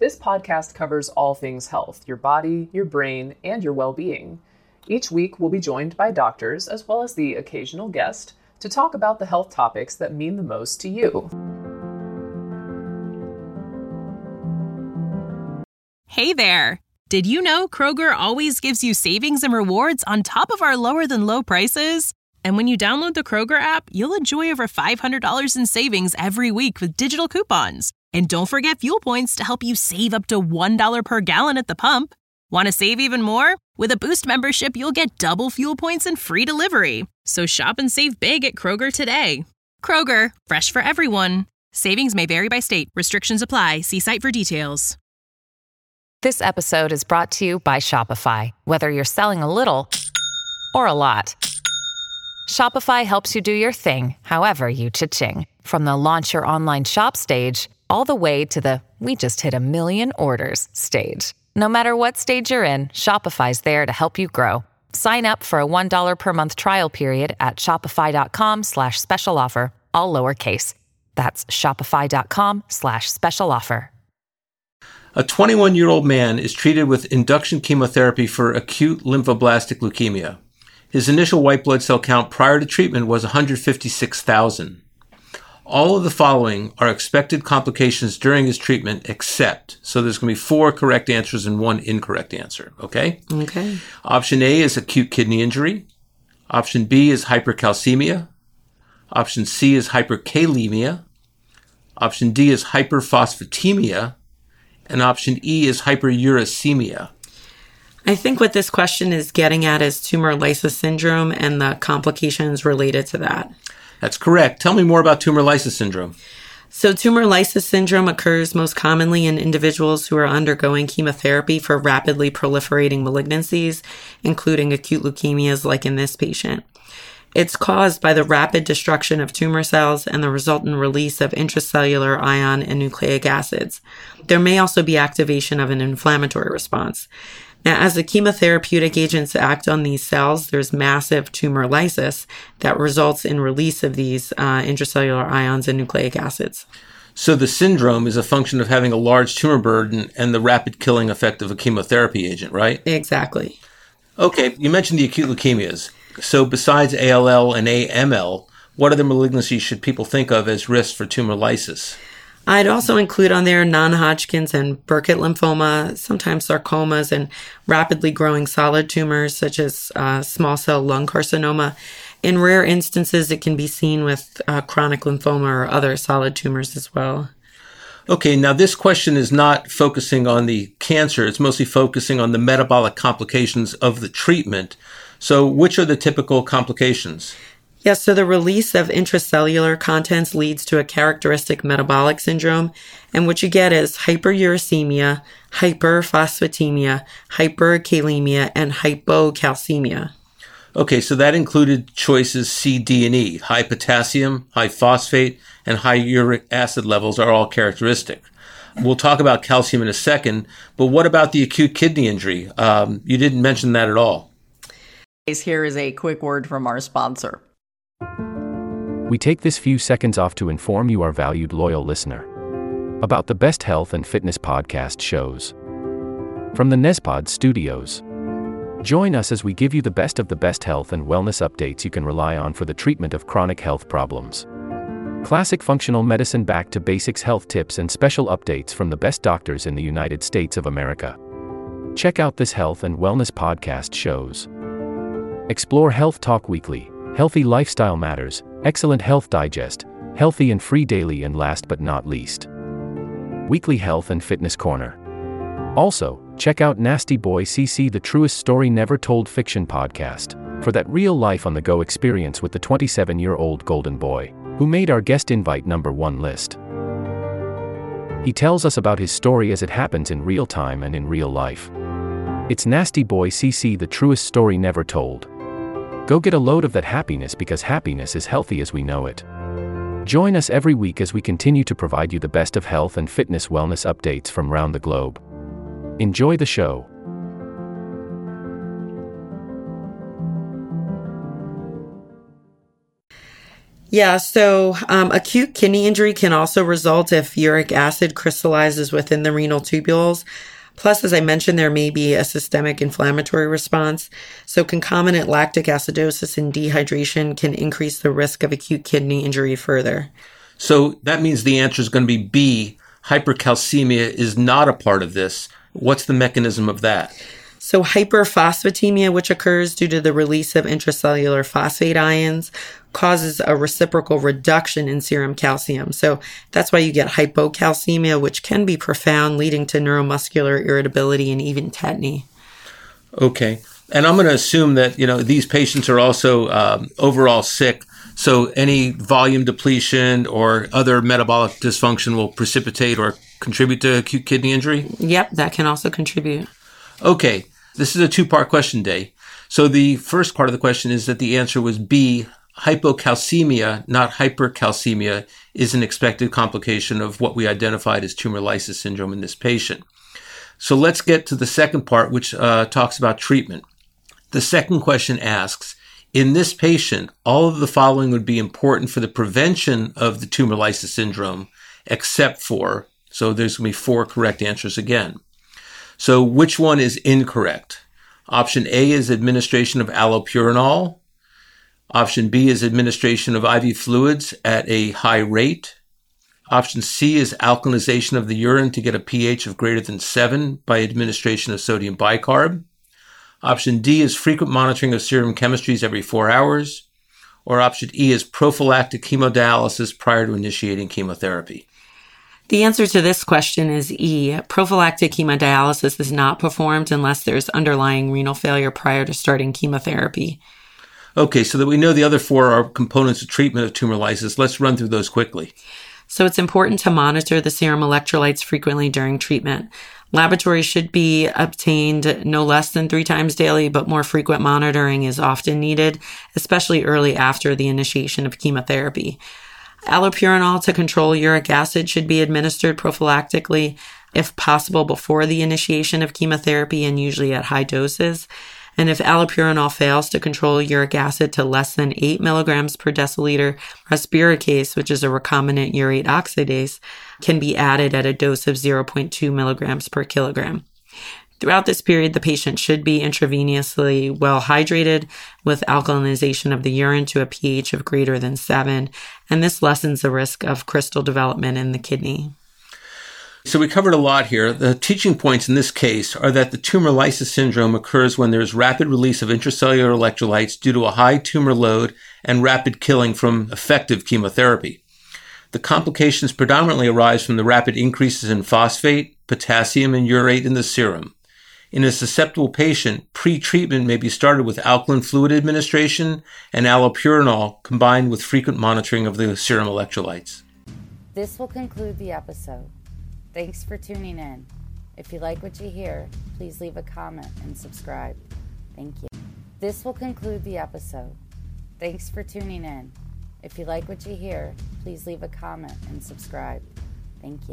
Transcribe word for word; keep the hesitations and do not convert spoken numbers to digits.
This podcast covers all things health, your body, your brain, and your well-being. Each week, we'll be joined by doctors, as well as the occasional guest, to talk about the health topics that mean the most to you. Hey there! Did you know Kroger always gives you savings and rewards on top of our lower-than-low prices? And when you download the Kroger app, you'll enjoy over five hundred dollars in savings every week with digital coupons. And don't forget fuel points to help you save up to one dollar per gallon at the pump. Want to save even more? With a Boost membership, you'll get double fuel points and free delivery. So shop and save big at Kroger today. Kroger, fresh for everyone. Savings may vary by state. Restrictions apply. See site for details. This episode is brought to you by Shopify. Whether you're selling a little or a lot, Shopify helps you do your thing, however you cha-ching. From the launch your online shop stage, all the way to the we just hit a million orders stage. No matter what stage you're in, Shopify's there to help you grow. Sign up for a one dollar per month trial period at shopify.com slash special offer, all lowercase. That's shopify.com slash special offer. A twenty-one-year-old man is treated with induction chemotherapy for acute lymphoblastic leukemia. His initial white blood cell count prior to treatment was one hundred fifty-six thousand. All of the following are expected complications during his treatment except, so there's going to be four correct answers and one incorrect answer, okay? Okay. Option A is acute kidney injury. Option B is hypercalcemia. Option C is hyperkalemia. Option D is hyperphosphatemia. And option E is hyperuricemia. I think what this question is getting at is tumor lysis syndrome and the complications related to that. That's correct. Tell me more about tumor lysis syndrome. So tumor lysis syndrome occurs most commonly in individuals who are undergoing chemotherapy for rapidly proliferating malignancies, including acute leukemias like in this patient. It's caused by the rapid destruction of tumor cells and the resultant release of intracellular ion and nucleic acids. There may also be activation of an inflammatory response. Now, as the chemotherapeutic agents act on these cells, there's massive tumor lysis that results in release of these uh, intracellular ions and nucleic acids. So the syndrome is a function of having a large tumor burden and the rapid killing effect of a chemotherapy agent, right? Exactly. Okay, you mentioned the acute leukemias. So besides A L L and A M L, what other malignancies should people think of as risks for tumor lysis? I'd also include on there non-Hodgkin's and Burkitt lymphoma, sometimes sarcomas, and rapidly growing solid tumors such as uh, small cell lung carcinoma. In rare instances, it can be seen with uh, chronic lymphoma or other solid tumors as well. Okay, now this question is not focusing on the cancer. It's mostly focusing on the metabolic complications of the treatment. So which are the typical complications? Yes, so the release of intracellular contents leads to a characteristic metabolic syndrome, and what you get is hyperuricemia, hyperphosphatemia, hyperkalemia, and hypocalcemia. Okay, so that included choices C, D, and E. High potassium, high phosphate, and high uric acid levels are all characteristic. We'll talk about calcium in a second, but what about the acute kidney injury? Um, you didn't mention that at all. Here is a quick word from our sponsor. We take this few seconds off to inform you, our valued loyal listener, about the best health and fitness podcast shows from the Nezpod studios. Join us as we give you the best of the best health and wellness updates you can rely on for the treatment of chronic health problems. Classic functional medicine back to basics health tips and special updates from the best doctors in the United States of America. Check out this health and wellness podcast shows. Explore Health Talk Weekly, Healthy Lifestyle Matters, Excellent Health Digest, Healthy and Free Daily, and last but not least, Weekly Health and Fitness Corner. Also, check out Nasty Boy C C, the truest story never told fiction podcast, for that real life on the go experience with the twenty-seven-year-old golden boy, who made our guest invite number one list. He tells us about his story as it happens in real time and in real life. It's Nasty Boy C C, the truest story never told. Go get a load of that happiness, because happiness is healthy as we know it. Join us every week as we continue to provide you the best of health and fitness wellness updates from around the globe. Enjoy the show. Yeah, so um, acute kidney injury can also result if uric acid crystallizes within the renal tubules. Plus, as I mentioned, there may be a systemic inflammatory response. So concomitant lactic acidosis and dehydration can increase the risk of acute kidney injury further. So that means the answer is going to be B. Hypercalcemia is not a part of this. What's the mechanism of that? So hyperphosphatemia, which occurs due to the release of intracellular phosphate ions, causes a reciprocal reduction in serum calcium. So that's why you get hypocalcemia, which can be profound, leading to neuromuscular irritability and even tetany. Okay. And I'm going to assume that, you know, these patients are also um, overall sick. So any volume depletion or other metabolic dysfunction will precipitate or contribute to acute kidney injury? Yep, that can also contribute. Okay. This is a two-part question day. So the first part of the question is that the answer was B. Hypocalcemia, not hypercalcemia, is an expected complication of what we identified as tumor lysis syndrome in this patient. So let's get to the second part, which uh, talks about treatment. The second question asks, in this patient, all of the following would be important for the prevention of the tumor lysis syndrome, except for, so there's going to be four correct answers again. So which one is incorrect? Option A is administration of allopurinol. Option B is administration of I V fluids at a high rate. Option C is alkalinization of the urine to get a pH of greater than seven by administration of sodium bicarb. Option D is frequent monitoring of serum chemistries every four hours. Or option E is prophylactic hemodialysis prior to initiating chemotherapy. The answer to this question is E. Prophylactic hemodialysis is not performed unless there's underlying renal failure prior to starting chemotherapy. Okay, so that we know the other four are components of treatment of tumor lysis, let's run through those quickly. So it's important to monitor the serum electrolytes frequently during treatment. Laboratories should be obtained no less than three times daily, but more frequent monitoring is often needed, especially early after the initiation of chemotherapy. Allopurinol to control uric acid should be administered prophylactically, if possible, before the initiation of chemotherapy and usually at high doses. And if allopurinol fails to control uric acid to less than eight milligrams per deciliter, respiricase, which is a recombinant urate oxidase, can be added at a dose of zero point two milligrams per kilogram. Throughout this period, the patient should be intravenously well hydrated with alkalinization of the urine to a pH of greater than seven, and this lessens the risk of crystal development in the kidney. So we covered a lot here. The teaching points in this case are that the tumor lysis syndrome occurs when there's rapid release of intracellular electrolytes due to a high tumor load and rapid killing from effective chemotherapy. The complications predominantly arise from the rapid increases in phosphate, potassium, and urate in the serum. In a susceptible patient, pre-treatment may be started with alkaline fluid administration and allopurinol combined with frequent monitoring of the serum electrolytes. This will conclude the episode. Thanks for tuning in. If you like what you hear, please leave a comment and subscribe. Thank you. This will conclude the episode. Thanks for tuning in. If you like what you hear, please leave a comment and subscribe. Thank you.